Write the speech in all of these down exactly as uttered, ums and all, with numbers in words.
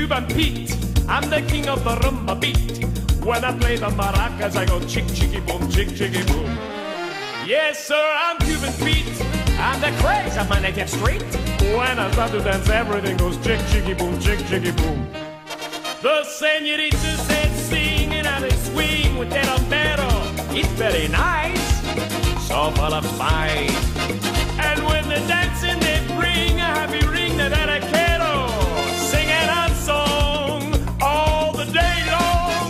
Cuban Pete. I'm the king of the rumba beat. When I play the maracas, I go chick, chicky, boom, chick, chicky, boom. Yes, sir, I'm Cuban Pete. I'm the craze of my native street. When I start to dance, everything goes chick, chicky, boom, chick, chicky, boom. The senorita said sing and I swing with that bombero. It's very nice, so full of spice. And when the dancing they bring a happy ring that I quiero, singing a song all the day long.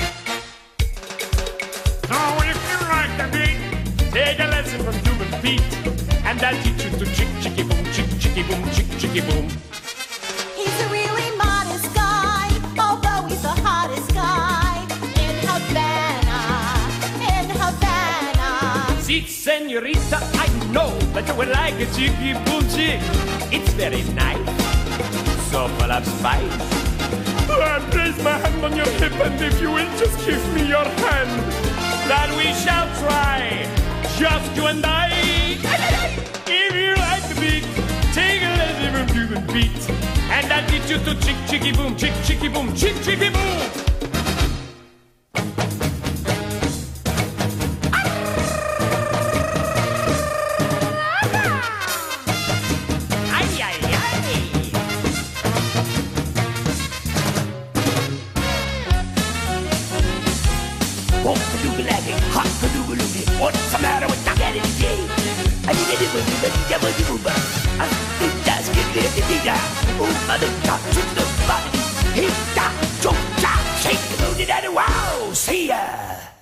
So if you like the beat, take a lesson from Cuban Pete, and I'll teach you to chick chicky boom, chick chicky boom, chick chicky boom. He's a really modest guy, although he's the hottest guy in Havana, in Havana. See, senorita, I know that you would like a chicky boom chick. It's very nice, so full of spice. I place my hand on your hip, and if you will just give me your hand, that we shall try, just you and I. If you like the beat, take a lesson from Cuban Pete, and I'll teach you to chick chicky boom, chick chicky boom, chick chicky boom. What's the matter with that getting gay? I did it with the devil, you but I think that's getting it. Oh, mother, got to the body. He got to shake the moon and wow, see ya.